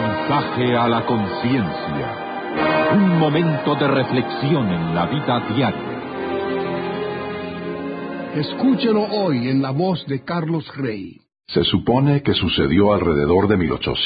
Mensaje a la conciencia. Un momento de reflexión en la vida diaria. Escúchelo hoy en la voz de Carlos Rey. Se supone que sucedió alrededor de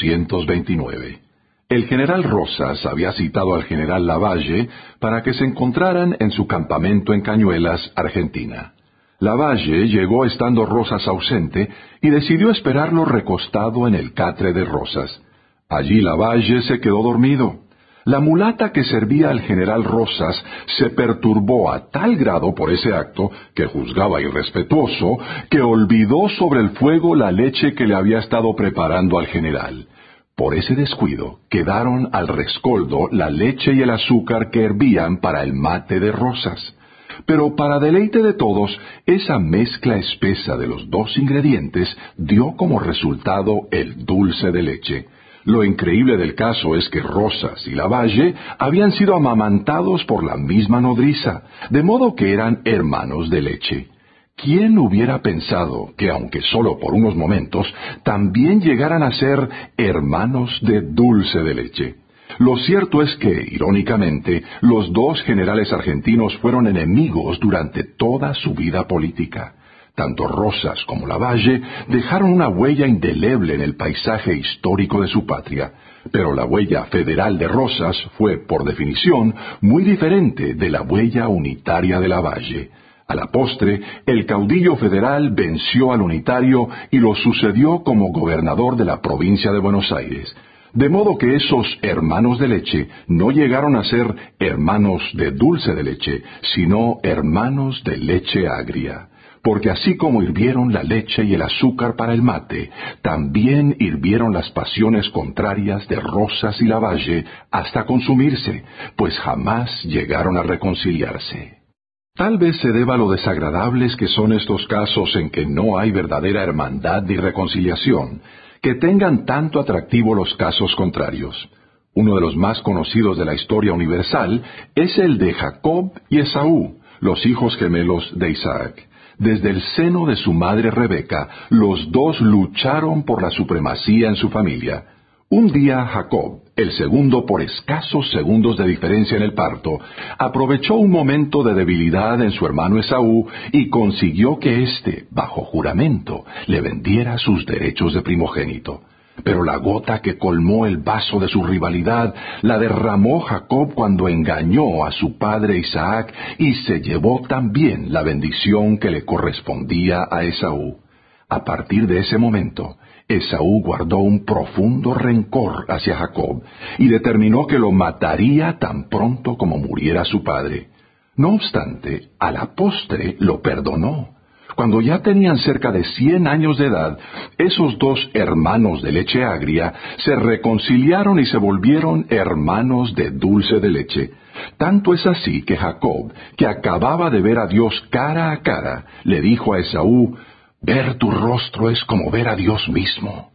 1829. El general Rosas había citado al general Lavalle para que se encontraran en su campamento en Cañuelas, Argentina. Lavalle llegó estando Rosas ausente y decidió esperarlo recostado en el catre de Rosas. Allí Lavalle se quedó dormido. La mulata que servía al general Rosas se perturbó a tal grado por ese acto, que juzgaba irrespetuoso, que olvidó sobre el fuego la leche que le había estado preparando al general. Por ese descuido quedaron al rescoldo la leche y el azúcar que hervían para el mate de Rosas. Pero para deleite de todos, esa mezcla espesa de los dos ingredientes dio como resultado el dulce de leche. Lo increíble del caso es que Rosas y Lavalle habían sido amamantados por la misma nodriza, de modo que eran hermanos de leche. ¿Quién hubiera pensado que, aunque solo por unos momentos, también llegaran a ser hermanos de dulce de leche? Lo cierto es que, irónicamente, los dos generales argentinos fueron enemigos durante toda su vida política. Tanto Rosas como Lavalle dejaron una huella indeleble en el paisaje histórico de su patria, pero la huella federal de Rosas fue, por definición, muy diferente de la huella unitaria de Lavalle. A la postre, el caudillo federal venció al unitario y lo sucedió como gobernador de la provincia de Buenos Aires. De modo que esos hermanos de leche no llegaron a ser hermanos de dulce de leche, sino hermanos de leche agria. Porque así como hirvieron la leche y el azúcar para el mate, también hirvieron las pasiones contrarias de Rosas y Lavalle hasta consumirse, pues jamás llegaron a reconciliarse. Tal vez se deba a lo desagradables que son estos casos en que no hay verdadera hermandad ni reconciliación, que tengan tanto atractivo los casos contrarios. Uno de los más conocidos de la historia universal es el de Jacob y Esaú, los hijos gemelos de Isaac. Desde el seno de su madre Rebeca, los dos lucharon por la supremacía en su familia. Un día Jacob, el segundo por escasos segundos de diferencia en el parto, aprovechó un momento de debilidad en su hermano Esaú y consiguió que éste, bajo juramento, le vendiera sus derechos de primogénito. Pero la gota que colmó el vaso de su rivalidad la derramó Jacob cuando engañó a su padre Isaac y se llevó también la bendición que le correspondía a Esaú. A partir de ese momento, Esaú guardó un profundo rencor hacia Jacob y determinó que lo mataría tan pronto como muriera su padre. No obstante, a la postre lo perdonó. Cuando ya tenían cerca de 100 años de edad, esos dos hermanos de leche agria se reconciliaron y se volvieron hermanos de dulce de leche. Tanto es así que Jacob, que acababa de ver a Dios cara a cara, le dijo a Esaú: «Ver tu rostro es como ver a Dios mismo».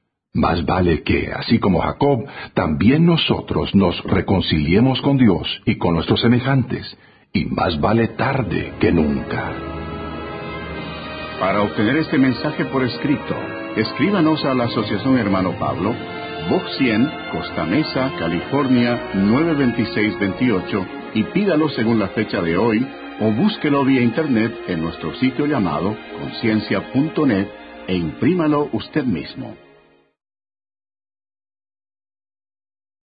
Más vale que, así como Jacob, también nosotros nos reconciliemos con Dios y con nuestros semejantes, y más vale tarde que nunca. Para obtener este mensaje por escrito, escríbanos a la Asociación Hermano Pablo, Box 100, Costa Mesa, California, 92628, y pídalo según la fecha de hoy, o búsquelo vía internet en nuestro sitio llamado conciencia.net e imprímalo usted mismo.